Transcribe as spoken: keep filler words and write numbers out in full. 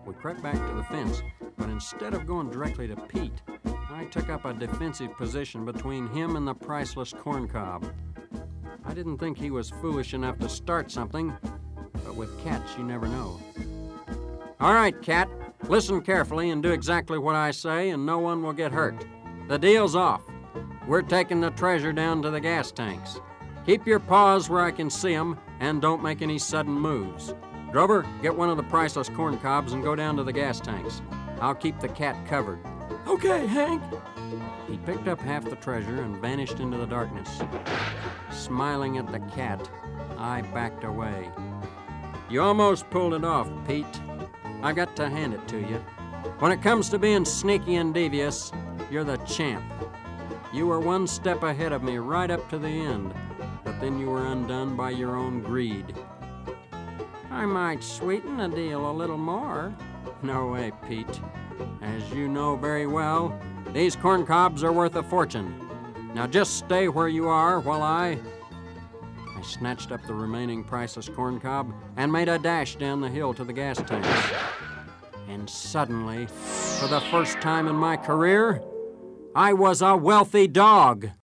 We crept back to the fence, but instead of going directly to Pete, I took up a defensive position between him and the priceless corncob. I didn't think he was foolish enough to start something, but with cats you never know. All right, Cat, listen carefully and do exactly what I say, and no one will get hurt. The deal's off. We're taking the treasure down to the gas tanks. Keep your paws where I can see them, and don't make any sudden moves. Drover, get one of the priceless corn cobs and go down to the gas tanks. I'll keep the cat covered. Okay, Hank. He picked up half the treasure and vanished into the darkness. Smiling at the cat, I backed away. You almost pulled it off, Pete. I got to hand it to you. When it comes to being sneaky and devious, you're the champ. You were one step ahead of me right up to the end, but then you were undone by your own greed. I might sweeten the deal a little more. No way, Pete. As you know very well, these corn cobs are worth a fortune. Now just stay where you are while I... I snatched up the remaining priceless corn cob and made a dash down the hill to the gas tanks. And suddenly, for the first time in my career, I was a wealthy dog.